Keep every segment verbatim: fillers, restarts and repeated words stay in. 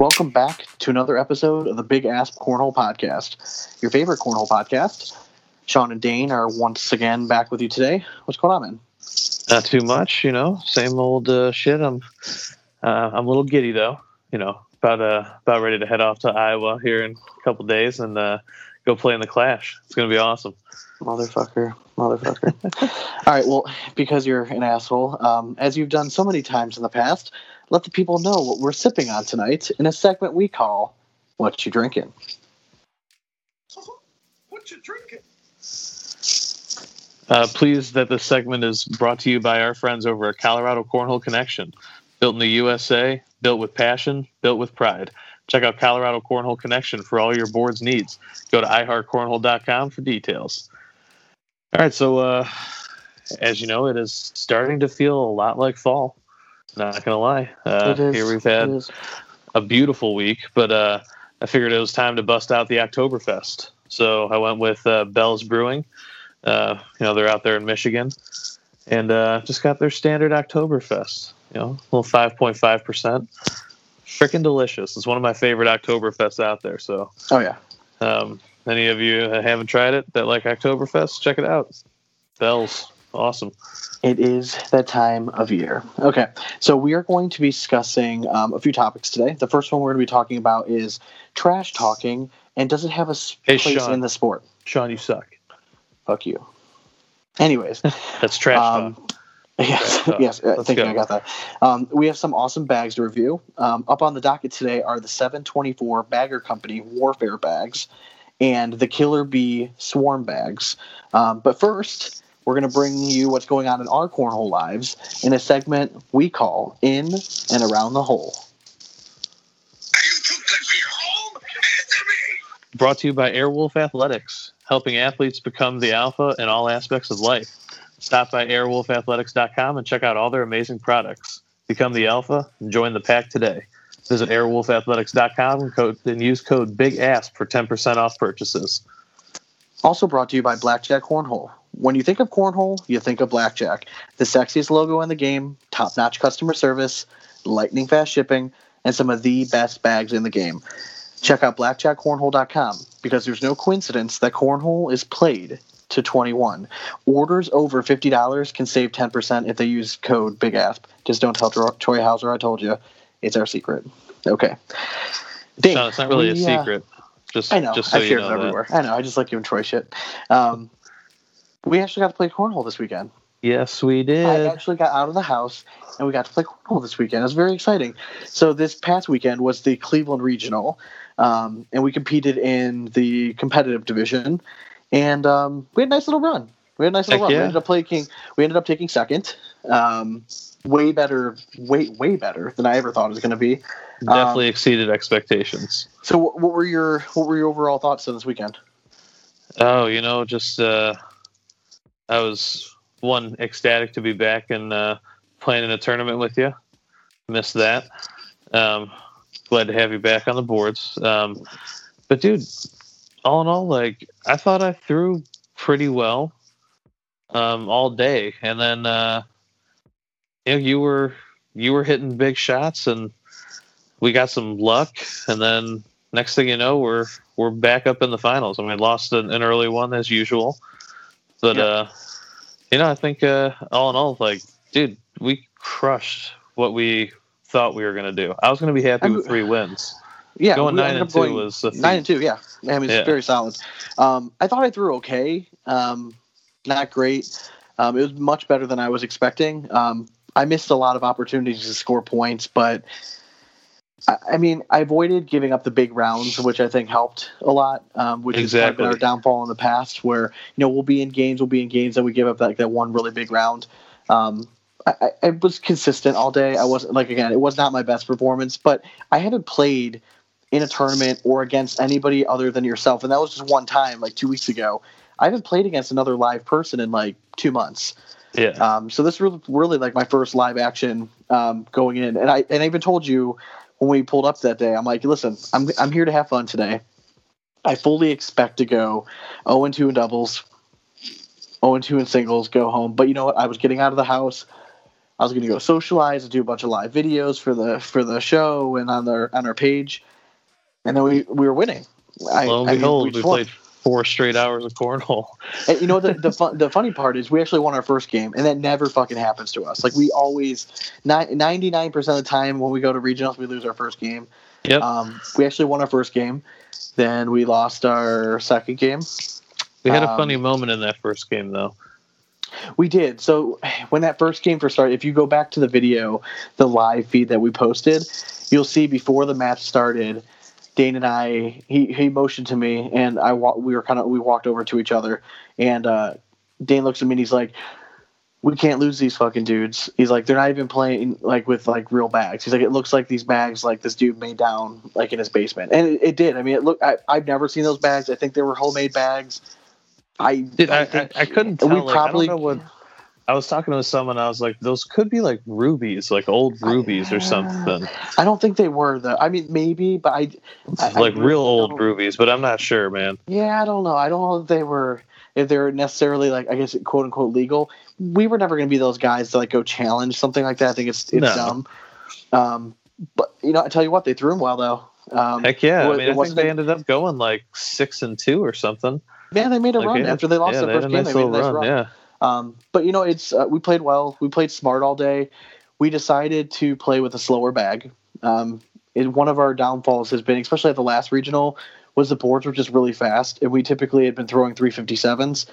Welcome back to another episode of the Big Ass Cornhole Podcast, your favorite cornhole podcast. Sean and Dane are once again back with you today. What's going on, man? Not too much, you know, same old uh, shit. I'm uh, I'm a little giddy, though, you know, about uh, about ready to head off to Iowa here in a couple days and uh, go play in the Clash. It's going to be awesome. Motherfucker. Motherfucker. All right, well, because you're an asshole, um, as you've done so many times in the past, let the people know what we're sipping on tonight in a segment we call What You Drinking. What you drinking? Uh, pleased that this segment is brought to you by our friends over at Colorado Cornhole Connection. Built in the U S A, built with passion, built with pride. Check out Colorado Cornhole Connection for all your boards needs. Go to i heart cornhole dot com for details. All right, so uh, as you know, it is starting to feel a lot like fall. Not going to lie. Uh, here we've had a beautiful week, but uh, I figured it was time to bust out the Oktoberfest. So I went with uh, Bell's Brewing. Uh, you know, they're out there in Michigan, and uh, just got their standard Oktoberfest. You know, a little five point five percent. Freaking delicious. It's one of my favorite Oktoberfests out there. So, oh yeah. Um, any of you that haven't tried it that like Oktoberfest, check it out. Bell's awesome. It is that time of year. Okay, so we are going to be discussing um, a few topics today. The first one we're going to be talking about is trash talking, and does it have a hey, place Sean. in the sport? Sean, you suck. Fuck you. Anyways. That's trash um, talk. Yes, trash yes, talk. I think go. I got that. Um, we have some awesome bags to review. Um, up on the docket today are the seven twenty-four Bagger Company Warfare bags and the Killer Bee Swarm bags. Um, but first, we're going to bring you what's going on in our cornhole lives in a segment we call In and Around the Hole. Are you too good for your home? Answer me! Brought to you by Airwolf Athletics, helping athletes become the alpha in all aspects of life. Stop by airwolf athletics dot com and check out all their amazing products. Become the alpha and join the pack today. Visit airwolf athletics dot com and, code, and use code BIGASP for ten percent off purchases. Also brought to you by Blackjack Cornhole. When you think of cornhole, you think of Blackjack. The sexiest logo in the game, top-notch customer service, lightning fast shipping, and some of the best bags in the game. Check out blackjack cornhole dot com because there's no coincidence that cornhole is played to twenty-one. Orders over fifty dollars can save ten percent if they use code BIGASP. Just don't tell Troy Hauser I told you. It's our secret. Okay. Ding, no, it's not really we, a uh, secret. Just, I know. Just so I you share know it that. everywhere. I know. I just like giving Troy shit. Um, we actually got to play cornhole this weekend. Yes, we did. I actually got out of the house and we got to play cornhole this weekend. It was very exciting. So this past weekend was the Cleveland Regional, um, and we competed in the competitive division, and um, we had a nice little run. We had a nice little Heck run. yeah. We ended up playing. We ended up taking second. Um, way better, way way better than I ever thought it was going to be. Definitely Um, exceeded expectations. So what, what were your what were your overall thoughts on this weekend? Oh, you know, just uh, I was one ecstatic to be back and uh, playing in a tournament with you. Missed that. Um, glad to have you back on the boards. Um, but dude, all in all, like I thought I threw pretty well um, all day, and then uh, you know you were you were hitting big shots, and we got some luck, and then next thing you know, we're we're back up in the finals. I mean, lost an, an early one as usual, but Yeah. uh, you know, I think uh, all in all, like, dude, we crushed what we thought we were gonna do. I was gonna be happy I'm- with three wins. Yeah, Going we nine ended and up two going was a feat. nine and two. Yeah, I mean it's Yeah. very solid. Um, I thought I threw okay. Um, not great. Um, it was much better than I was expecting. Um, I missed a lot of opportunities to score points, but I, I mean I avoided giving up the big rounds, which I think helped a lot. Um, which has kind of been our Exactly. downfall in the past, where you know we'll be in games, we'll be in games, and we give up like that one really big round. Um, I, I, I was consistent all day. I wasn't like again, it was not my best performance, but I haven't played in a tournament or against anybody other than yourself. And that was just one time, like two weeks ago. I haven't played against another live person in like two months. Yeah. Um, so this is really, really like my first live action um, going in. And I and I even told you when we pulled up that day, I'm like, listen, I'm I'm here to have fun today. I fully expect to go oh and two in doubles, oh and two in singles, go home. But you know what? I was getting out of the house. I was going to go socialize and do a bunch of live videos for the for the show and on our on our page, and then we, we were winning. I, Lo and I mean, behold, we, we just won. played four straight hours of cornhole. And you know the the fun, the funny part is we actually won our first game, and that never fucking happens to us. Like we always ninety-nine percent of the time when we go to regionals, we lose our first game. Yep. Um, we actually won our first game, then we lost our second game. We had a um, funny moment in that first game, though. We did. So when that first game first started, if you go back to the video, the live feed that we posted, you'll see before the match started, Dane and I, he, he motioned to me, and I wa- we were kind of we walked over to each other, and uh, Dane looks at me and he's like, "We can't lose these fucking dudes." He's like, "They're not even playing like with like real bags." He's like, "It looks like these bags like this dude made down like in his basement," and it, it did. I mean, it looked. I, I've never seen those bags. I think they were homemade bags. I Dude, I, I, think I couldn't tell. we like, probably. I don't know what. I was talking to someone. I was like, "Those could be like rubies, like old rubies I, or something." I don't think they were though. I mean, maybe, but I, I like I real old don't- rubies, but I'm not sure, man. Yeah, I don't know. I don't know if they were if they're necessarily like I guess quote unquote legal. We were never going to be those guys to like go challenge something like that. I think it's it's No. dumb. Um, but you know, I tell you what, they threw them well though. Um, Heck yeah! it I wa- mean, it I think wasn't they a- ended up going like six and two or something. Yeah, they made a Like, run yeah, after they lost yeah, the they first had a game. nice They made a little nice run. run. Yeah. Um, but you know, it's uh, we played well. We played smart all day. We decided to play with a slower bag. Um, it, one of our downfalls has been, especially at the last regional, was the boards were just really fast, and we typically had been throwing three fifty-sevens.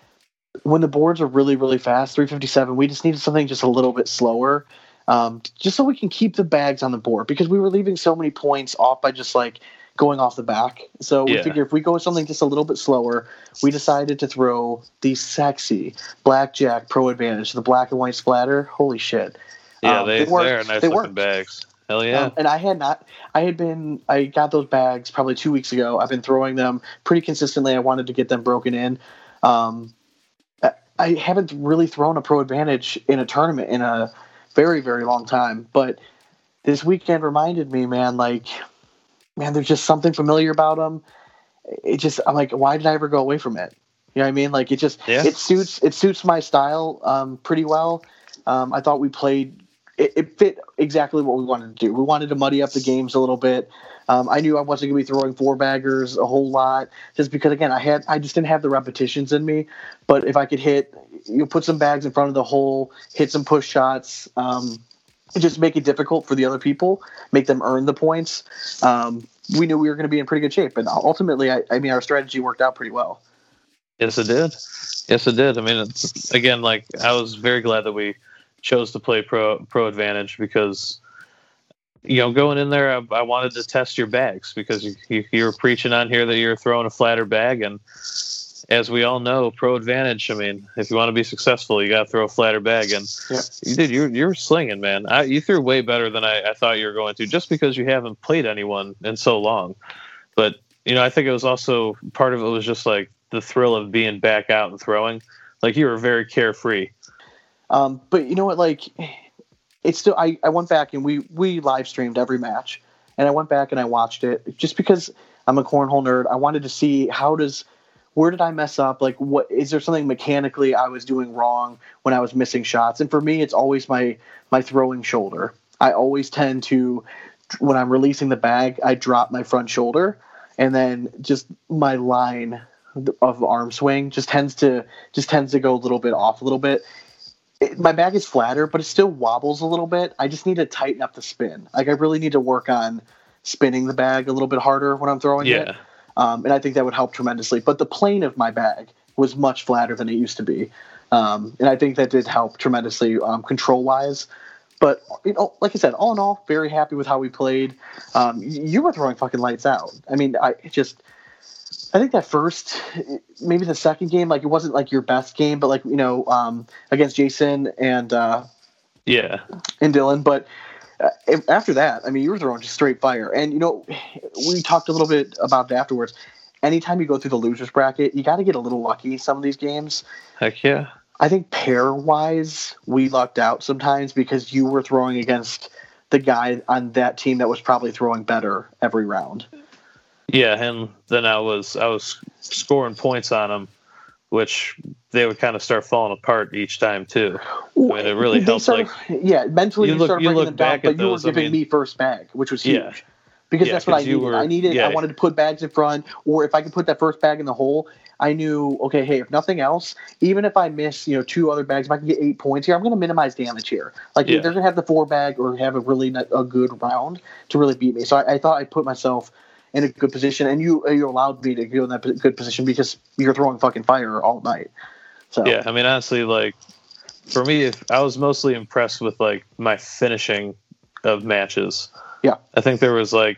When the boards are really, really fast, three fifty-seven, we just needed something just a little bit slower, um, just so we can keep the bags on the board, because we were leaving so many points off by just like going off the back. So we Yeah. figure if we go with something just a little bit slower, we decided to throw the sexy Blackjack Pro Advantage, the black and white splatter. Holy shit. Yeah, Um, they, they worked. they're nice They looking worked. bags. Hell yeah. Um, and I had not, I had been, I got those bags probably two weeks ago. I've been throwing them pretty consistently. I wanted to get them broken in. Um, I, I haven't really thrown a Pro Advantage in a tournament in a very, very long time. But this weekend reminded me, man, like, man, there's just something familiar about them. It just, I'm like, why did I ever go away from it? You know what I mean? Like, it just, Yeah. it suits, it suits my style um, pretty well. Um, I thought we played, it, it fit exactly what we wanted to do. We wanted to muddy up the games a little bit. Um, I knew I wasn't going to be throwing four baggers a whole lot, just because again, I had, I just didn't have the repetitions in me. But if I could hit, you put some bags in front of the hole, hit some push shots, um, just make it difficult for the other people, make them earn the points. Um, we knew we were going to be in pretty good shape, and ultimately, I, I mean, our strategy worked out pretty well. Yes, it did. Yes, it did. I mean, it's, again, like I was very glad that we chose to play pro pro advantage, because you know, going in there, I, I wanted to test your bags, because you, you you were preaching on here that you're throwing a flatter bag, and as we all know, pro advantage. I mean, if you want to be successful, you got to throw a flatter bag, and Yeah. you did. You're you're slinging, man. I, you threw way better than I, I thought you were going to, just because you haven't played anyone in so long. But you know, I think it was also part of it was just like the thrill of being back out and throwing. Like you were very carefree. Um, but you know what? Like, it's still. I, I went back and we we live streamed every match, and I went back and I watched it just because I'm a cornhole nerd. I wanted to see how does. Where did I mess up? Like, what is there something mechanically I was doing wrong when I was missing shots? And for me, it's always my my throwing shoulder. I always tend to, when I'm releasing the bag, I drop my front shoulder, and then just my line of arm swing just tends to just tends to go a little bit off a little bit. It, my bag is flatter, but it still wobbles a little bit. I just need to tighten up the spin. Like, I really need to work on spinning the bag a little bit harder when I'm throwing it. Yeah. Um, and I think that would help tremendously. But the plane of my bag was much flatter than it used to be. Um, and I think that did help tremendously um, control-wise. But, you know, like I said, all in all, very happy with how we played. Um, y- you were throwing fucking lights out. I mean, I just – I think that first – maybe the second game, like, it wasn't, like, your best game. But, like, you know, um, against Jason and uh, Yeah. and Dylan. But – Uh, after that, I mean, you were throwing just straight fire. And, you know, we talked a little bit about it afterwards. Anytime you go through the losers bracket, you got to get a little lucky some of these games. Heck yeah. I think pair-wise, we lucked out sometimes because you were throwing against the guy on that team that was probably throwing better every round. Yeah, and then I was I was scoring points on him which they would kind of start falling apart each time too. I mean, it really They helps. started- Like, yeah, mentally you you, look- started you breaking look them down, back but at you those, were I giving mean- me first bag, which was huge. Yeah. Because Yeah, that's what I 'cause you needed. were- I needed. yeah. I wanted to put bags in front, or if I could put that first bag in the hole, I knew. Okay, hey, if nothing else, even if I miss, you know, two other bags, if I can get eight points here, I'm going to minimize damage here. Like Yeah. they're going to have the four bag or have a really not, a good round to really beat me. So I, I thought I put myself in a good position, and you you allowed me to go in that p- good position because you're throwing fucking fire all night. So yeah, I mean, honestly, like for me, if I was mostly impressed with like my finishing of matches. Yeah. I think there was like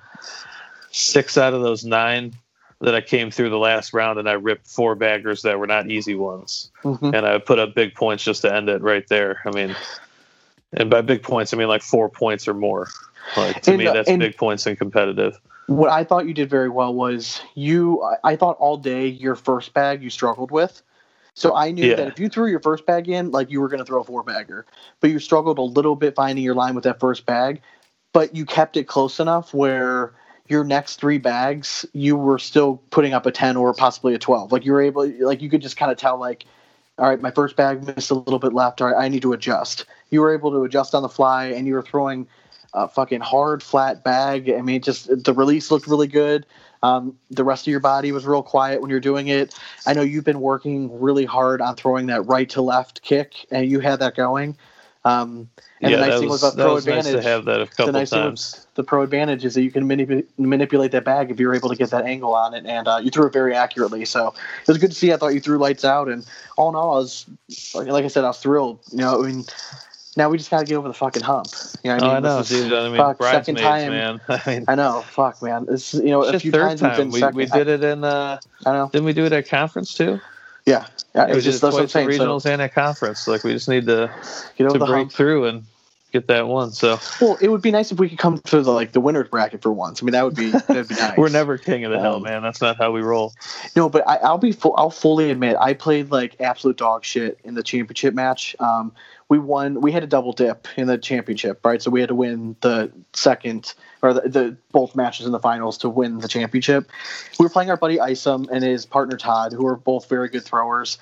six out of those nine that I came through the last round and I ripped four baggers that were not easy ones. Mhm. And I put up big points just to end it right there. I mean, and by big points, I mean like four points or more. Like to And, me, uh, that's and- big points in competitive. what I thought you did very well was you. I- I thought all day your first bag you struggled with. So I knew Yeah. that if you threw your first bag in, like you were going to throw a four bagger, but you struggled a little bit finding your line with that first bag, but you kept it close enough where your next three bags you were still putting up a ten or possibly a twelve. Like you were able, like you could just kind of tell, like, all right, my first bag missed a little bit left. All right, I need to adjust. You were able to adjust on the fly, and you were throwing a fucking hard, flat bag. I mean, just the release looked really good. Um, the rest of your body was real quiet when you're doing it. I know you've been working really hard on throwing that right to left kick, and you had that going. Um, and yeah, the nice that thing was, was about that pro was advantage. nice to have that a couple the nice thing times. with the pro advantage is that you can manip- manipulate that bag if you're able to get that angle on it, and uh, you threw it very accurately. So it was good to see. I thought you threw lights out, and all in all, I was like, like I said, I was thrilled. You know, I mean, now we just got to get over the fucking hump. You know, what Oh, I I mean, know, This is- dude. I mean, fuck, second bridesmaids, time. man. I mean, I know, fuck, man. It's you know a shit, few third times we've time. been We, second. we did it in. Uh, I, I know. didn't we do it at conference too? Yeah, yeah. we It's did just it that's what I'm twice at saying. regionals So and at conference. Like we just need to get over to the break hump. through and get that one. So Well, it would be nice if we could come to the like the winners bracket for once. I mean, that would be that'd be nice. we're never king of the hill, Um, man. That's not how we roll. No, but I, I'll be full, I'll fully admit I played like absolute dog shit in the championship match. Um, we won. We had a double dip in the championship, right? So we had to win the second or the, the both matches in the finals to win the championship. We were playing our buddy Isom and his partner Todd, who are both very good throwers.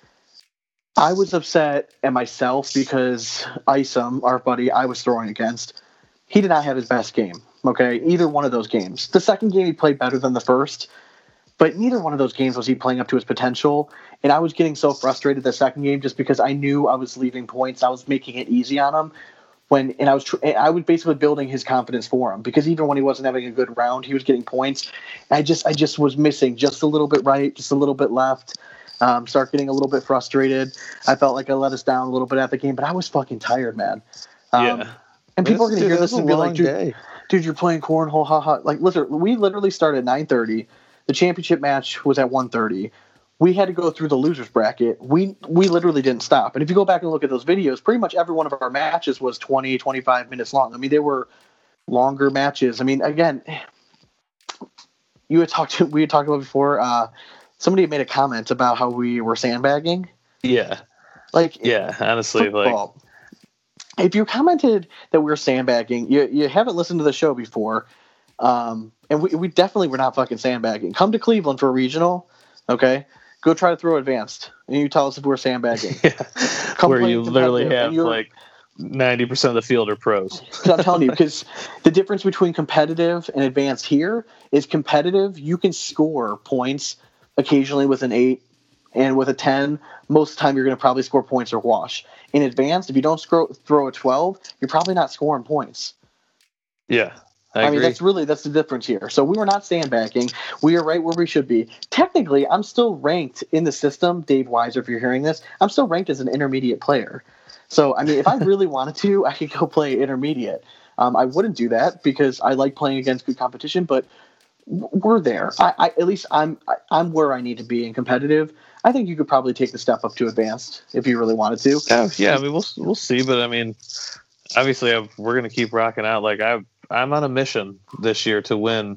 I was upset at myself because Isom, our buddy I was throwing against, he did not have his best game. Okay, either one of those games. The second game he played better than the first. But neither one of those games was he playing up to his potential. And I was getting so frustrated the second game just because I knew I was leaving points. I was making it easy on him. When and I was tr- I was basically building his confidence for him because even when he wasn't having a good round, he was getting points. And I just I just was missing just a little bit right, just a little bit left. Um, start getting a little bit frustrated. I felt like I let us down a little bit at the game, but I was fucking tired, man. Um, Yeah. And people are Dude, going to hear that this was and a be like, long dude, day. dude, you're playing cornhole, haha. Like, listen, we literally started at nine thirty. The championship match was at one thirty. We had to go through the losers bracket. We we literally didn't stop. And if you go back and look at those videos, pretty much every one of our matches was twenty, twenty-five minutes long. I mean, they were longer matches. I mean, again, you had talked to, we had talked about before, uh, somebody had made a comment about how we were sandbagging. Yeah. Like, Yeah. Honestly, like, football. If you commented that we were sandbagging, you you haven't listened to the show before, um, and we we definitely were not fucking sandbagging. Come to Cleveland for a regional, okay? Go try to throw advanced, and you tell us if we're sandbagging. yeah. Come where play you literally competitive, have and you're- like ninety percent of the field are pros. Because I'm telling you, because the difference between competitive and advanced here is competitive. You can score points occasionally with an eight and with a ten. Most of the time, you're going to probably score points or wash. In advanced, if you don't scroll, throw a twelve, you're probably not scoring points. Yeah. I, I, agree. mean, that's really that's the difference here. So we were not sandbagging. We are right where we should be. Technically, I'm still ranked in the system. Dave Weiser, if you're hearing this, I'm still ranked as an intermediate player. So, I mean, if I really wanted to, I could go play intermediate. Um, I wouldn't do that because I like playing against good competition, but w- we're there. I, I at least I'm I, I'm where I need to be in competitive. I think you could probably take the step up to advanced if you really wanted to. Yeah, yeah. I mean, we'll we'll see, but I mean, obviously, I've, we're gonna keep rocking out. Like I, I'm on a mission this year to win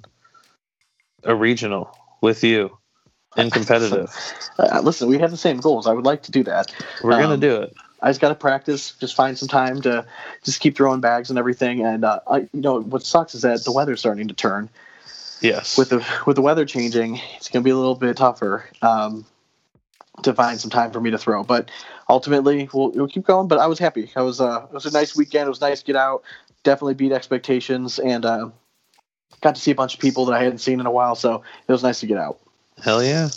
a regional with you in competitive. Uh, listen, we have the same goals. I would like to do that. We're gonna Um, do it. I just got to practice, just find some time to just keep throwing bags and everything. And uh, I, you know, what sucks is that the weather's starting to turn. Yes. With the with the weather changing, it's going to be a little bit tougher. Um, to find some time for me to throw. But ultimately, we'll, we'll keep going. But I was happy. I was uh, it was a nice weekend. It was nice to get out. Definitely beat expectations, and uh, got to see a bunch of people that I hadn't seen in a while. So it was nice to get out. Hell yeah!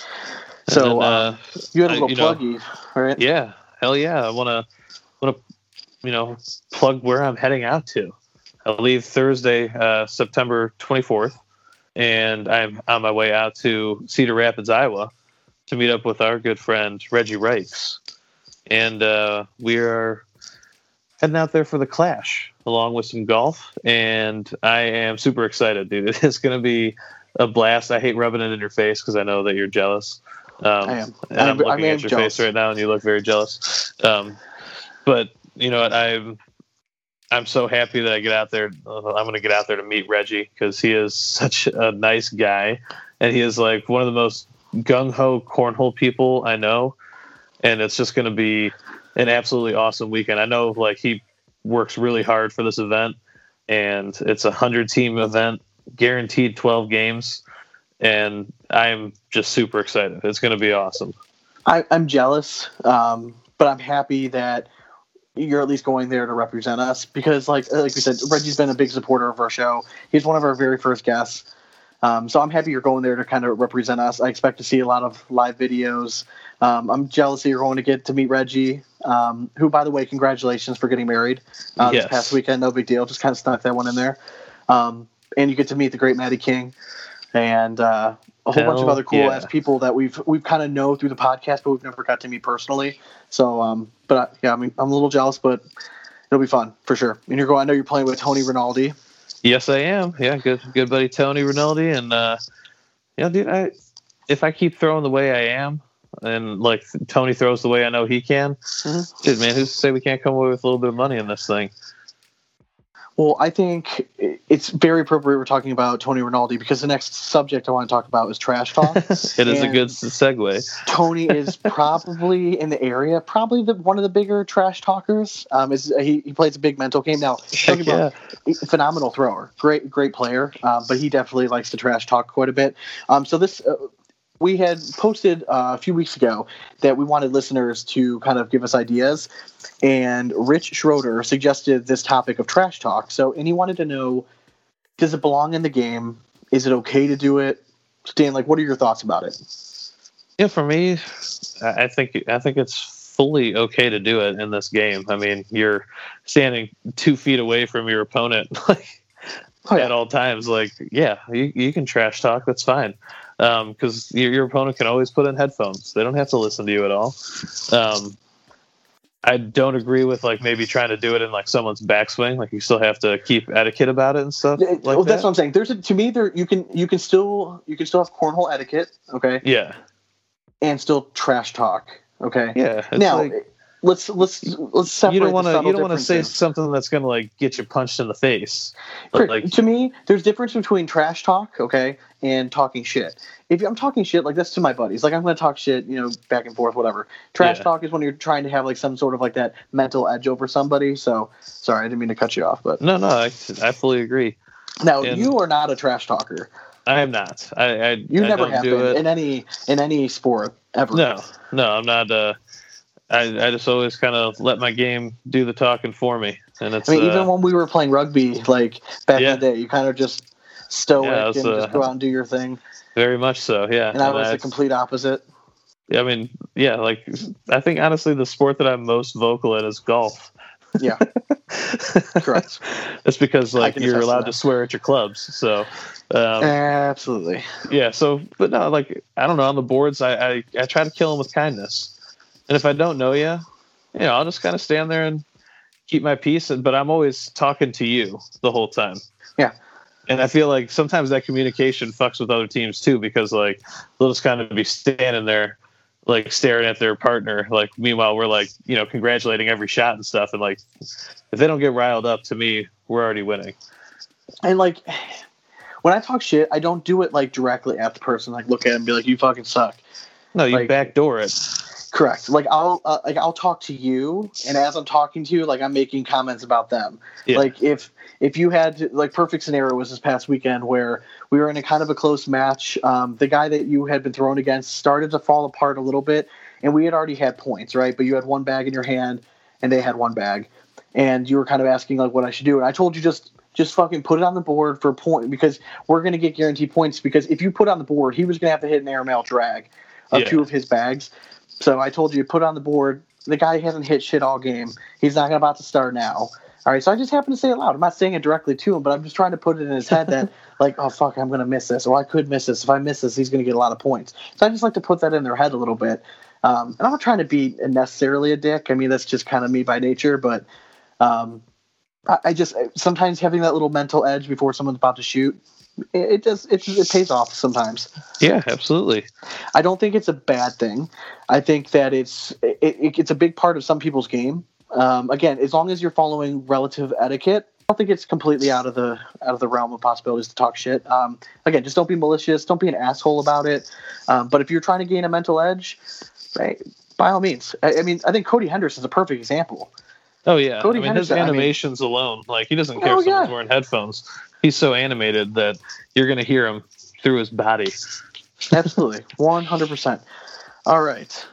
So then, uh, uh, you had a I- little you know, pluggy, right? Yeah, hell yeah! I want to want to you know plug where I'm heading out to. I leave Thursday, uh, September twenty-fourth, and I'm on my way out to Cedar Rapids, Iowa, to meet up with our good friend Reggie Reichs, and uh, we are heading out there for the Clash along with some golf, and I am super excited, dude. It's going to be a blast. I hate rubbing it in your face because I know that you're jealous. Um, I am. And I'm, I'm- looking I am at your jealous. face right now, and you look very jealous. Um, but you know what? I'm I'm so happy that I get out there. Uh, I'm going to get out there to meet Reggie because he is such a nice guy, and he is like one of the most gung ho cornhole people I know. And it's just going to be an absolutely awesome weekend. I know, like, he works really hard for this event, and it's a hundred team event, guaranteed twelve games, and I'm just super excited. It's going to be awesome. I, I'm jealous, um, but I'm happy that you're at least going there to represent us because, like, like we said, Reggie's been a big supporter of our show. He's one of our very first guests. Um, so I'm happy you're going there to kind of represent us. I expect to see a lot of live videos. Um, I'm jealous that you're going to get to meet Reggie, um, who, by the way, congratulations for getting married uh, Yes. this past weekend. No big deal. Just kind of snuck that one in there. Um, and you get to meet the great Maddie King and uh, a whole bunch of Hell other cool yeah. ass people that we've we've kind of know through the podcast, but we've never got to meet personally. So, um, but uh, yeah, I mean, I'm a little jealous, but it'll be fun for sure. And you're going. I know you're playing with Tony Rinaldi. Yes, I am. Yeah, good, good buddy Tony Rinaldi, and uh, yeah, dude. I if I keep throwing the way I am, and like Tony throws the way I know he can, Mhm. dude, man, who's to say we can't come away with a little bit of money in this thing? Well, I think it's very appropriate we're talking about Tony Rinaldi because the next subject I want to talk about is trash talk. It is a And good s- segue. Tony is probably in the area, probably the, one of the bigger trash talkers. Um, is he, he plays a big mental game now. Don't get me wrong, phenomenal thrower, great great player, um, but he definitely likes to trash talk quite a bit. Um, so this. Uh, we had posted uh, a few weeks ago that we wanted listeners to kind of give us ideas, and Rich Schroeder suggested this topic of trash talk. So, and he wanted to know, does it belong in the game? Is it okay to do it? Stan, like, what are your thoughts about it? Yeah, for me, I I think I think it's fully okay to do it in this game. I mean, you're standing two feet away from your opponent, like Oh, yeah. at all times. Like, yeah, you you can trash talk. That's fine, because your your opponent can always put in headphones. They don't have to listen to you at all. Um, I don't agree with like maybe trying to do it in like someone's backswing. Like you still have to keep etiquette about it and stuff. Yeah, Like well, that's that. what I'm saying. There's a, to me, there you can you can still you can still have cornhole etiquette, okay, Yeah, and still trash talk, okay. yeah. It's Now, like, let's let's let's separate. you don't want the to subtle you don't want to say differences. something that's going to like get you punched in the face. For- Like, to me, there's difference between trash talk, okay, and talking shit. If I'm talking shit, like that's to my buddies. Like I'm going to talk shit, you know, back and forth, whatever. Trash Yeah. talk is when you're trying to have like some sort of like that mental edge over somebody. So sorry, I didn't mean to cut you off, but no, no, I, I fully agree. now And- you are not a trash talker. I am not. I, I You I never don't have do been it. in any in any sport ever. No, no, I'm not. Uh, I I just always kind of let my game do the talking for me, and it's. I mean, uh, even when we were playing rugby, like back Yeah. in the day, you kind of just stoic Yeah, it was, and just uh, go out and do your thing. very much so. Yeah, And I was the that's- complete opposite. I mean, yeah, like I think honestly, the sport that I'm most vocal in is golf. Yeah, correct. It's because I like can you're attest to allowed that. to swear at your clubs. So, um, Absolutely. yeah. So, but no, like I don't know. On the boards, I I, I try to kill them with kindness, and if I don't know you, you know, I'll just kind of stand there and keep my peace. But I'm always talking to you the whole time. Yeah. And I feel like sometimes that communication fucks with other teams too, because like they'll just kind of be standing there, like staring at their partner. Like meanwhile, we're like, you know, congratulating every shot and stuff. And like, if they don't get riled up, to me, we're already winning. And like when I talk shit, I don't do it like directly at the person, like look at him and be like, you fucking suck. No, you Like- backdoor it. Correct. Like I'll uh, like I'll talk to you, and as I'm talking to you, like I'm making comments about them. Yeah. Like if if you had like perfect scenario was this past weekend where we were in a kind of a close match. Um, the guy that you had been thrown against started to fall apart a little bit, and we had already had points, right? But you had one bag in your hand, and they had one bag, and you were kind of asking like what I should do, and I told you just just fucking put it on the board for a point because we're gonna get guaranteed points because if you put it on the board, he was gonna have to hit an airmail drag of Yeah. two of his bags. So I told you to put it on the board. The guy hasn't hit shit all game. He's not about to start now. All right, so I just happened to say it loud. I'm not saying it directly to him, but I'm just trying to put it in his head that, like, oh, fuck, I'm going to miss this, or I could miss this. If I miss this, he's going to get a lot of points. So I just like to put that in their head a little bit. Um, and I'm not trying to be necessarily a dick. I mean, that's just kind of me by nature, but um, I, I just sometimes having that little mental edge before someone's about to shoot, it, it does it, it pays off sometimes. Yeah, absolutely. I don't think it's a bad thing. I think that it's it, it, it's a big part of some people's game. Um, again, as long as you're following relative etiquette, I don't think it's completely out of the out of the realm of possibilities to talk shit. Um, again, just don't be malicious. Don't be an asshole about it. Um, but if you're trying to gain a mental edge, right, by all means. I, I mean, I think Cody Henderson's a perfect example. Oh yeah, Cody I mean his Henderson, I mean- animations alone, like he doesn't care Oh, if someone's yeah. wearing headphones. He's so animated that you're gonna hear him through his body. Absolutely, one hundred percent. All right,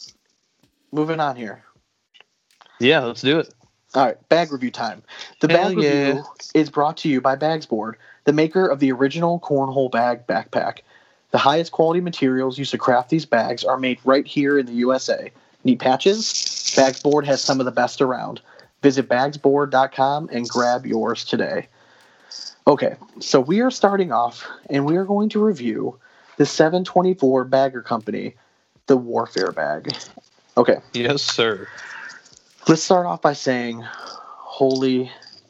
moving on here. Yeah, let's do it. All right, bag review time. The Hell bag yeah. review is brought to you by Bagsboard, the maker of the original cornhole bag backpack. The highest quality materials used to craft these bags are made right here in the U S A. Need patches? Bagsboard has some of the best around. Visit bagsboard dot com and grab yours today. Okay, so we are starting off, and we are going to review the seven twenty-four Bagger Company, the Warfare bag. Okay. Yes, sir. Let's start off by saying, holy,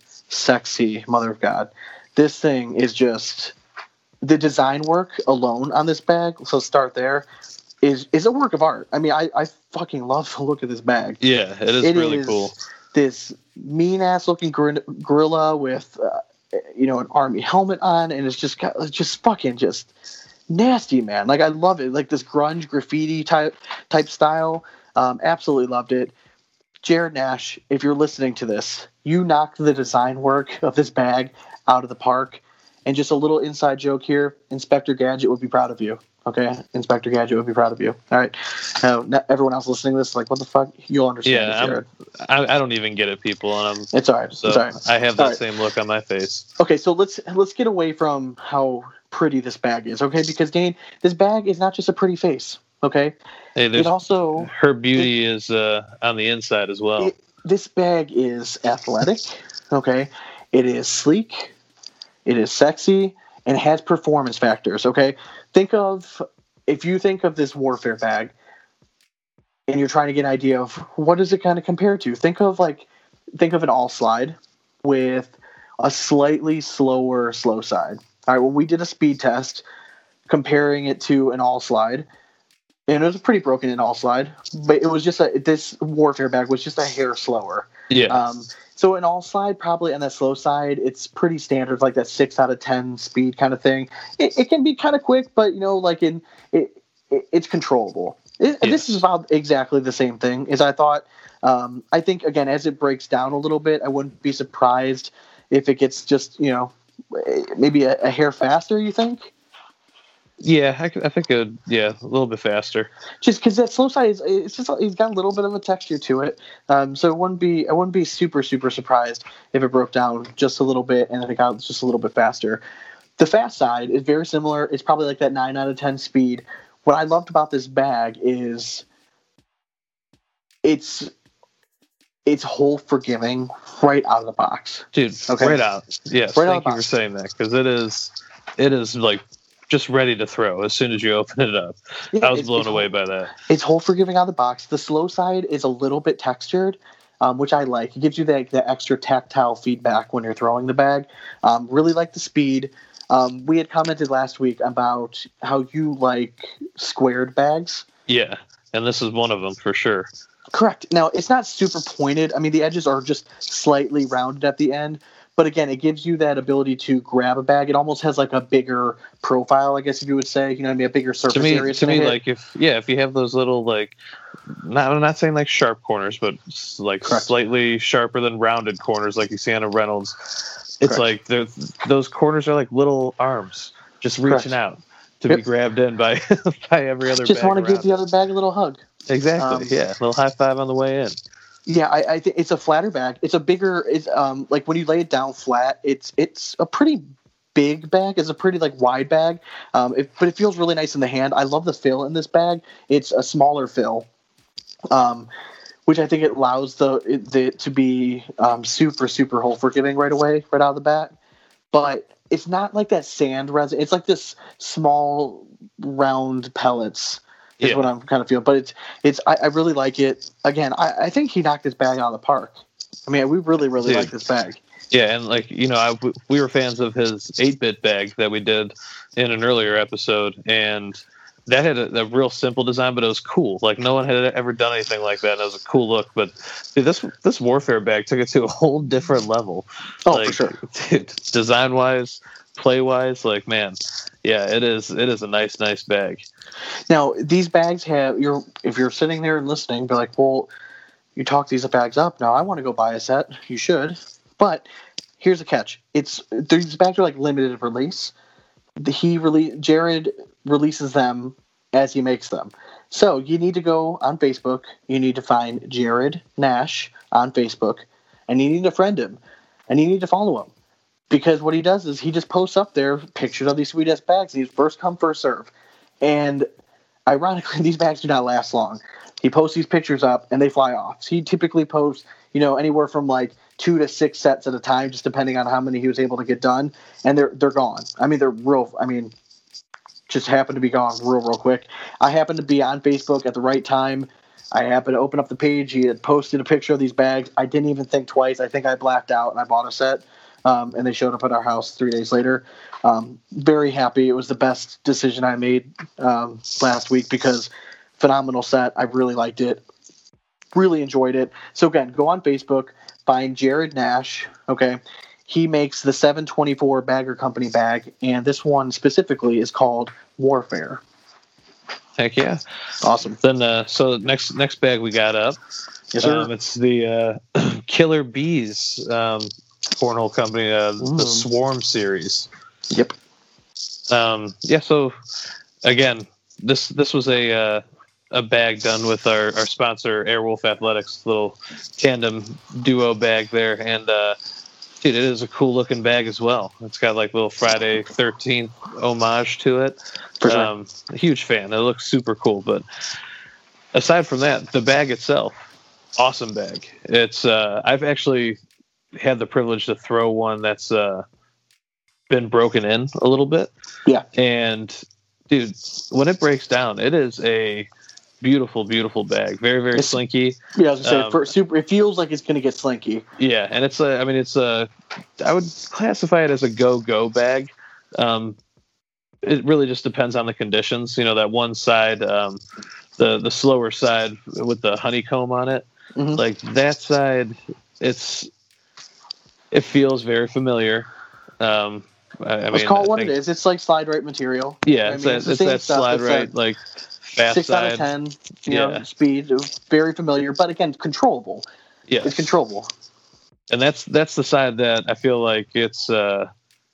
sexy mother of God. This thing is just, the design work alone on this bag, so start there, is is a work of art. I mean, I, I fucking love the look of this bag. Yeah, it is It really is cool. This mean-ass looking gor- gorilla with, uh, you know, an army helmet on, and it's just got, it's just fucking just nasty, man. Like, I love it. Like, this grunge graffiti type type style. Um, absolutely loved it. Jared Nash, if you're listening to this, you knocked the design work of this bag out of the park. And just a little inside joke here, Inspector Gadget would be proud of you. Okay? Inspector Gadget would be proud of you. All right. Now, not everyone else listening to this is like, what the fuck? You'll understand Yeah, it, I'm, Jared. I, I don't even get it, people, and I'm It's all right. so it's all right. I have that All right. same look on my face. Okay, so let's let's get away from how pretty this bag is, okay? Because, Dane, this bag is not just a pretty face, okay? Hey, It there's also... her beauty is uh, on the inside as well. It, this bag is athletic, okay? It is sleek, it is sexy, and it has performance factors, okay? Think of, if you think of this Warfare bag, and you're trying to get an idea of what does it kind of compare to, think of like, think of an all slide with a slightly slower slow side. All right, well, we did a speed test comparing it to an all slide, and it was pretty broken in all slide, but it was just a, this Warfare bag was just a hair slower. Yeah. Um, so an all slide, probably on that slow side, it's pretty standard, like that six out of ten speed kind of thing. It, it can be kind of quick, but you know, like in it, it it's controllable. It, Yeah. This is about exactly the same thing as I thought. Um, I think again, as it breaks down a little bit, I wouldn't be surprised if it gets just you know maybe a, a hair faster. You think? Yeah, I, I think it would, yeah, a little bit faster. Just because that slow side is, it's just it's got a little bit of a texture to it, um, so it wouldn't be I wouldn't be super super surprised if it broke down just a little bit and then it got just a little bit faster. The fast side is very similar. It's probably like that nine out of ten speed. What I loved about this bag is it's it's hole forgiving right out of the box. Dude, Okay. right out. Yes, Right out thank of you the for saying that, because it is, it is like just ready to throw as soon as you open it up. Yeah, I was it's- blown it's away hole- by that. It's hole forgiving out of the box. The slow side is a little bit textured, um, which I like. It gives you that, that extra tactile feedback when you're throwing the bag. Um, really like the speed. Um, we had commented last week about how you like squared bags. Yeah, and this is one of them for sure. Correct. Now, it's not super pointed. I mean, the edges are just slightly rounded at the end, But again, it gives you that ability to grab a bag. It almost has like a bigger profile, I guess if you would say. You know what I mean? A bigger surface To me, area. to me, hit. like if yeah, if you have those little like, not I'm not saying like sharp corners, but s- like Correct. slightly sharper than rounded corners, like you see on a Reynolds. It's Correct. like they're- those corners are like little arms just reaching Correct. out to be Yep. grabbed in by by every other. just bag want to give around the it. other bag a little hug. Exactly. um, yeah, a little high five on the way in. Yeah, I, I think it's a flatter bag. It's a bigger. It's um like when you lay it down flat, it's it's a pretty big bag. It's a pretty like wide bag. Um, it, but it feels really nice in the hand. I love the fill in this bag. It's a smaller fill, um, which I think it allows the it, the to be um super super hole forgiving right away, right out of the bat. But it's not like that sand resin. It's like this small round pellets. Is Yeah. what I'm kind of feeling, but it's it's I, I really like it. Again, I, I think he knocked this bag out of the park. I mean, we really really Dude. like this bag. Yeah, and like you know, I, we were fans of his eight-bit bag that we did in an earlier episode, and that had a, a real simple design, but it was cool. Like no one had ever done anything like that. And it was a cool look. But dude, this this Warfare bag took it to a whole different level. Oh, like, for sure. Dude, design-wise, play-wise, like man, yeah, it is. It is a nice, nice bag. Now these bags have you're if you're sitting there and listening, be like, well, you talk these bags up. Now I want to go buy a set. You should, but here's the catch: it's these bags are like limited release. The, he rele- Jared releases them as he makes them. So you need to go on Facebook. You need to find Jared Nash on Facebook, and you need to friend him, and you need to follow him. Because what he does is he just posts up there pictures of these sweet ass bags. He's first come, first serve. And ironically, these bags do not last long. He posts these pictures up and they fly off. So he typically posts, you know, anywhere from like two to six sets at a time, just depending on how many he was able to get done. And they're they're gone. I mean, they're real. I mean, just happen to be gone real, real quick. I happened to be on Facebook at the right time. I happened to open up the page. He had posted a picture of these bags. I didn't even think twice. I think I blacked out and I bought a set. Um, and they showed up at our house three days later. Um, very happy. It was the best decision I made um, last week because phenomenal set. I really liked it. Really enjoyed it. So again, go on Facebook, find Jared Nash. Okay. He makes the seven twenty-four Bagger Company bag, and this one specifically is called Warfare. Heck yeah. Awesome. Then uh, so next next bag we got up. Yes, sir. Um, it's the uh, Killer Bees um, cornhole company, uh, the Mm. Swarm series. Yep. Um, yeah. So again, this this was a uh, a bag done with our, our sponsor Airwolf Athletics, little tandem duo bag there, and uh, dude, it is a cool looking bag as well. It's got like little Friday thirteenth homage to it. For sure. Um, a huge fan. It looks super cool. But aside from that, the bag itself, awesome bag. It's uh, I've actually had the privilege to throw one that's uh, been broken in a little bit. Yeah. And dude, when it breaks down, it is a beautiful, beautiful bag. Very, very It's- slinky. Yeah, I was gonna say Um, for super. It feels like it's gonna get slinky. Yeah, and it's a. I mean, it's a. I would classify it as a go-go bag. Um, it really just depends on the conditions. You know, that one side, um, the the slower side with the honeycomb on it, Mhm. like that side, it's. It feels very familiar. Um, I, I Let's mean, call it I what think- it is. It's like slide right material. Yeah, I it's, mean, that, it's the it's same that stuff, slide it's right, that like fast Six side. out of ten. You Yeah. know, speed, very familiar, but again, controllable. Yes. It's controllable. And that's that's the side that I feel like it's uh,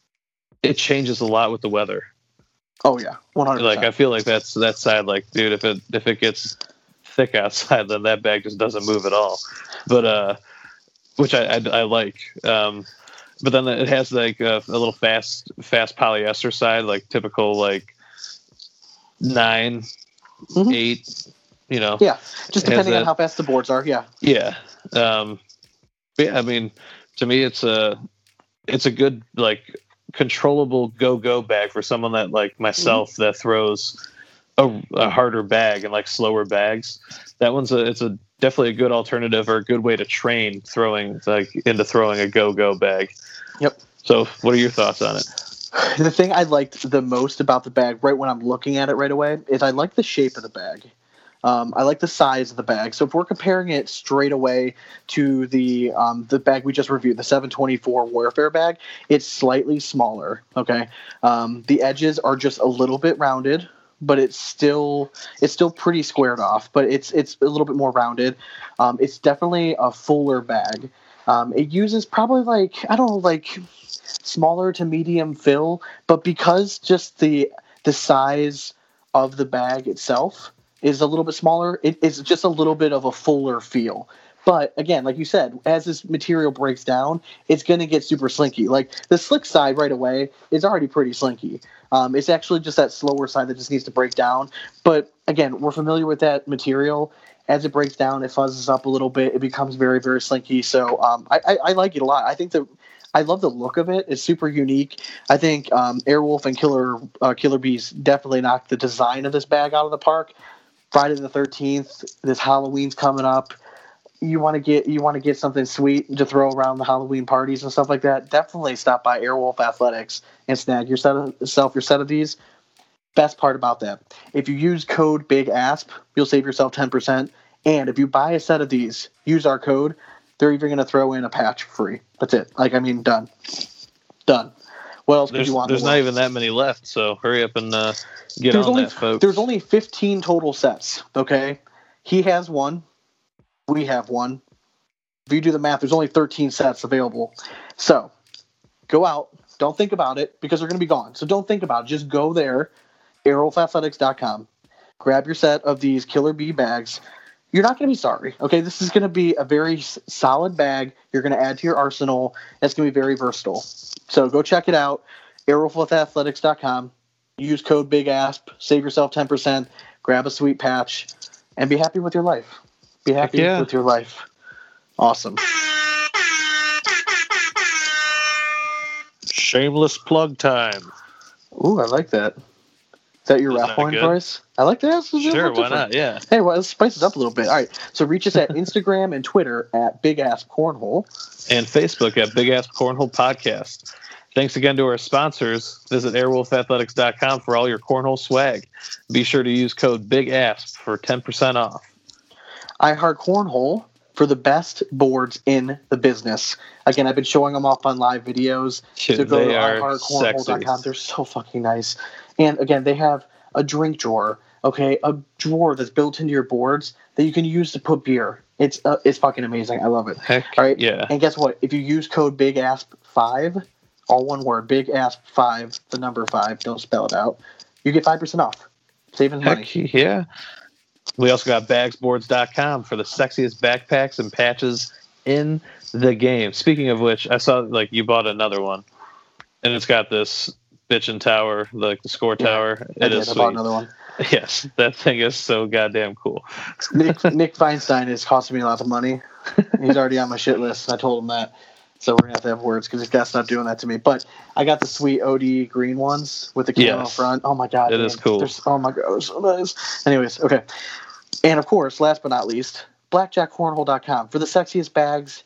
it changes a lot with the weather. Oh yeah, one hundred. Like I feel like that's that side. Like, dude, if it if it gets thick outside, then that bag just doesn't move at all. But uh, which I I, I like. Um, but then it has like a, a little fast fast polyester side, like typical like nine, Mhm. eight. You know. Yeah, just It has depending on that- how fast the boards are. Yeah. Yeah. Um, but yeah, I mean, to me, it's a it's a good like controllable go-go bag for someone that like myself that throws a, a harder bag and like slower bags. That one's a it's a definitely a good alternative or a good way to train throwing like into throwing a go-go bag. Yep. So, what are your thoughts on it? The thing I liked the most about the bag, right when I'm looking at it right away, is I like the shape of the bag. Um, I like the size of the bag. So if we're comparing it straight away to the um, the bag we just reviewed, the seven twenty-four Warfare bag, it's slightly smaller. Okay, um, the edges are just a little bit rounded, but it's still it's still pretty squared off. But it's it's a little bit more rounded. Um, it's definitely a fuller bag. Um, it uses probably like I don't know like smaller to medium fill, but because just the the size of the bag itself is a little bit smaller, it, it's just a little bit of a fuller feel. But again, like you said, as this material breaks down, it's going to get super slinky. Like the slick side right away is already pretty slinky. Um, it's actually just that slower side that just needs to break down. But again, we're familiar with that material. As it breaks down, it fuzzes up a little bit. It becomes very, very slinky. So um, I, I, I like it a lot. I think that I love the look of it. It's super unique. I think um, Airwolf and Killer uh, Killer Bees definitely knocked the design of this bag out of the park. Friday the thirteenth, this Halloween's coming up. You want to get you want to get something sweet to throw around the Halloween parties and stuff like that. Definitely stop by Airwolf Athletics and snag yourself your set of these. Best part about that, if you use code BIGASP, you'll save yourself ten percent. And if you buy a set of these, use our code. They're even going to throw in a patch for free. That's it. Like I mean, done, done. What else could There's, you want? there's in the not world? even that many left, so hurry up and uh, get There's on only that, folks. there's only fifteen total sets. Okay, he has one. We have one. If you do the math, there's only thirteen sets available. So go out. Don't think about it because they're going to be gone. So don't think about it. Just go there, airwolf athletics dot com. Grab your set of these Killer Bee bags. You're not going to be sorry. Okay, this is going to be a very s- solid bag. You're going to add to your arsenal. It's going to be very versatile. So go check it out. airwolf athletics dot com. Use code BIGASP. Save yourself ten percent. Grab a sweet patch. And be happy with your life. Be happy yeah. with your life. Awesome. Shameless plug time. Ooh, I like that. Is that your Isn't rap that point, good? Bryce? I like that. This is a Sure, little why different. not? Yeah. Hey, well, let's spice it up a little bit. All right. So reach us at Instagram and Twitter at Big Ass Cornhole. And Facebook at Big Ass Cornhole Podcast. Thanks again to our sponsors. Visit airwolf athletics dot com for all your cornhole swag. Be sure to use code BIGASP for ten percent off. I Heart Cornhole for the best boards in the business. Again, I've been showing them off on live videos. Dude, so go they to are i heart cornhole dot com. sexy. They're so fucking nice. And again, they have a drink drawer, okay? A drawer that's built into your boards that you can use to put beer. It's uh, it's fucking amazing. I love it. Heck, All right. yeah. And guess what? If you use code Big Asp five, all one word, Big Asp five, the number five, don't spell it out, you get five percent off. Saving money. Heck, yeah. We also got bags boards dot com for the sexiest backpacks and patches in the game. Speaking of which, I saw like you bought another one, and it's got this bitchin' tower, like the score Yeah, tower. I It did. is I sweet. bought another one. Yes, that thing is so goddamn cool. Nick Nick Feinstein is costing me lots of money. He's already on my shit list. I told him that. So we're going to have to have words because he's got to stop doing that to me. But I got the sweet O D green ones with the camo Yes. front. Oh, my God. It man. is cool. They're, oh, my God. They're so nice. Anyways, okay. And, of course, last but not least, blackjack cornhole dot com for the sexiest bags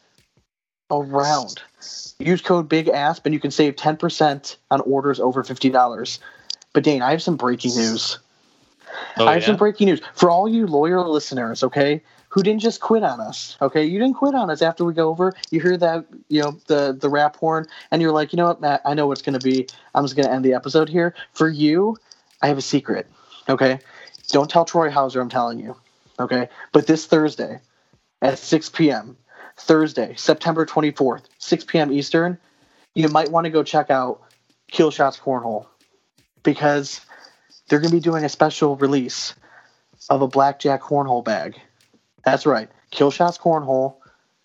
around. Use code BIGASP and you can save ten percent on orders over fifty dollars. But, Dane, I have some breaking news. Oh, I have yeah? some breaking news. For all you loyal listeners, okay, who didn't just quit on us, okay? You didn't quit on us after we go over. You hear that, you know, the, the rap horn, and you're like, you know what, Matt, I know what it's going to be. I'm just going to end the episode here. For you, I have a secret, okay? Don't tell Troy Hauser I'm telling you, okay? But this Thursday at six p.m., Thursday, September twenty-fourth, six p.m. Eastern, you might want to go check out Kill Shots Cornhole because they're going to be doing a special release of a blackjack cornhole bag. That's right. Kill Shots Cornhole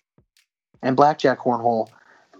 and Blackjack Cornhole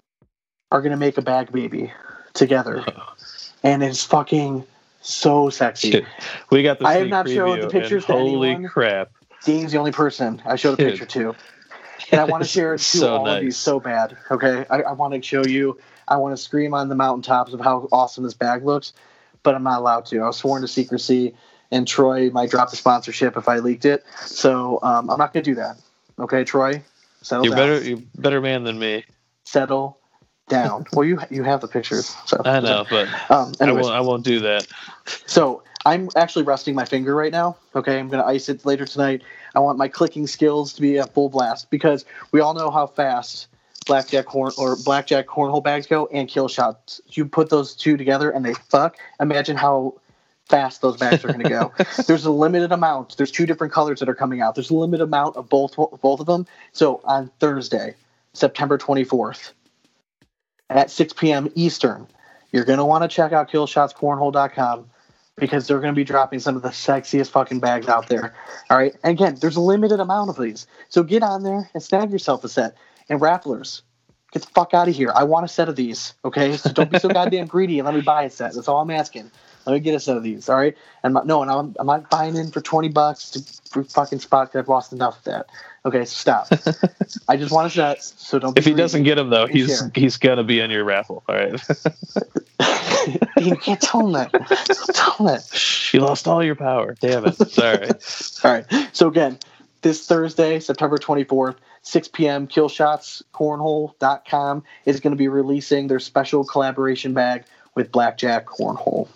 are going to make a bag baby together. And it's fucking so sexy. Shit. We got the I have sneak not showed preview, the pictures and to holy anyone. crap. Dean's the only person I showed a Dude. picture to. And I want to share it to So all of you nice. so bad. Okay? I, I want to show you. I want to scream on the mountaintops of how awesome this bag looks, but I'm not allowed to. I was sworn to secrecy, and Troy might drop the sponsorship if I leaked it. So um, I'm not going to do that. Okay, Troy? Settle You're down. better you're a better man than me. Settle down. Well, you you have the pictures. So I know, but Um, I anyways, won't I won't do that. so I'm actually resting my finger right now. Okay, I'm going to ice it later tonight. I want my clicking skills to be at full blast because we all know how fast blackjack corn or blackjack cornhole bags go and kill shots. You put those two together and they fuck. Imagine how fast those bags are going to go. There's a limited amount. There's two different colors that are coming out. There's a limited amount of both both of them. So on Thursday, September twenty-fourth at six p.m. Eastern, you're going to want to check out kill shots cornhole dot com because they're going to be dropping some of the sexiest fucking bags out there. All right. And again, there's a limited amount of these. So get on there and snag yourself a set. And Rapplers, get the fuck out of here. I want a set of these. Okay. So don't be so goddamn greedy and let me buy a set. That's all I'm asking. Let me get a set of these. All right. And my, no, and I'm, I'm not buying in for twenty bucks to for fucking spot because I've lost enough of that. Okay. So stop. I just want a set. So don't be If he greedy. doesn't get them, though, Be he's fair. he's going to be in your raffle. All right. You can't tell him that. Don't tell him that. You lost all your power. Damn it. It's all right. All right. So again, this Thursday, September twenty-fourth, six p.m., kill shots cornhole dot com is going to be releasing their special collaboration bag with Blackjack Cornhole.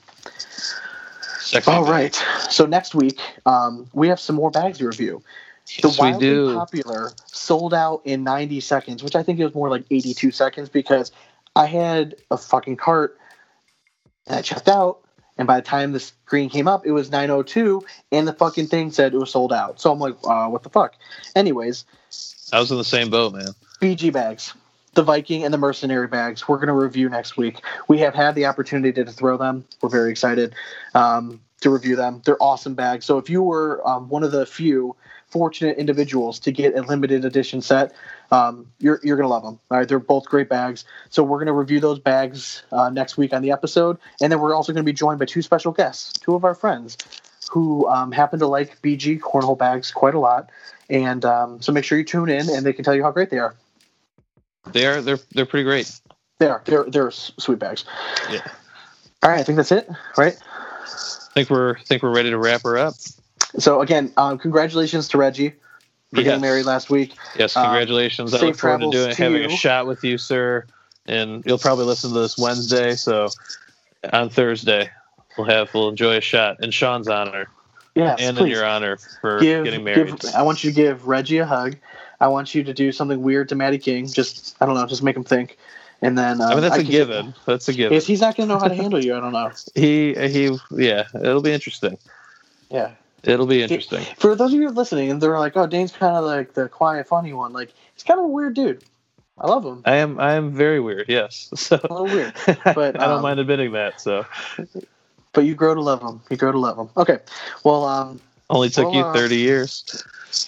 Sexy All bag. right. So next week, um, we have some more bags to review. The Yes, we wildly do. popular sold out in ninety seconds, which I think it was more like eighty-two seconds because I had a fucking cart and I checked out. And by the time the screen came up, it was nine oh two, and the fucking thing said it was sold out. So I'm like, uh, what the fuck? Anyways, I was in the same boat, man. B G bags, the Viking and the Mercenary bags, we're going to review next week. We have had the opportunity to throw them. We're very excited um, to review them. They're awesome bags. So if you were um, one of the few fortunate individuals to get a limited edition set, um, you're you're gonna love them. All right, they're both great bags. So we're gonna review those bags uh, next week on the episode, and then we're also gonna be joined by two special guests, two of our friends who um, happen to like B G cornhole bags quite a lot, and um, so make sure you tune in, and they can tell you how great they are. They are. They're they're pretty great. They are. They're they're s- sweet bags. Yeah. All right, I think that's it. Right. Think we're think we're ready to wrap her up. So again, um, congratulations to Reggie for Yes. getting married last week. Yes, Um, congratulations. I safe look forward to travels doing to having you. a shot with you, sir. And you'll probably listen to this Wednesday, so on Thursday we'll have we'll enjoy a shot in Sean's honor Yes, and in please. your honor for Give, getting married. give, I want you to give Reggie a hug. I want you to do something weird to Matty King. Just I don't know, just make him think. And then um, I mean, that's I a can- given. That's a given. Is he's not going to know how to handle you? I don't know. He he yeah. It'll be interesting. Yeah. It'll be interesting. For those of you listening, and they're like, "Oh, Dane's kind of like the quiet, funny one." Like he's kind of a weird dude. I love him. I am I am very weird. Yes. So A little weird, but I don't um, mind admitting that. So But you grow to love him. You grow to love him. Okay. Well, um, only took Well, you uh, thirty years.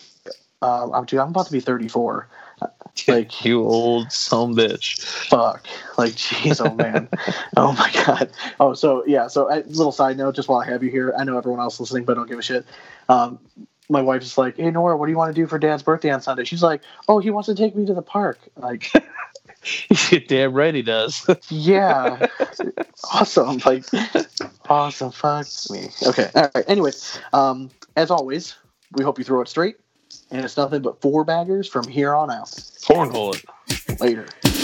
uh, I'm dude, I'm about to be thirty-four. Like You old son bitch. fuck. Like jeez, oh man. Oh my god. Oh, so yeah. So a little side note, just while I have you here, I know everyone else listening, but I don't give a shit. Um, my wife's just like, "Hey Nora, what do you want to do for Dad's birthday on Sunday?" She's like, "Oh, he wants to take me to the park." Like, Damn right he does. yeah, awesome. Like, awesome. Fuck me. Okay. All right. Anyways, um, as always, we hope you throw it straight, and it's nothing but four baggers from here on out. Cornhole it. Later.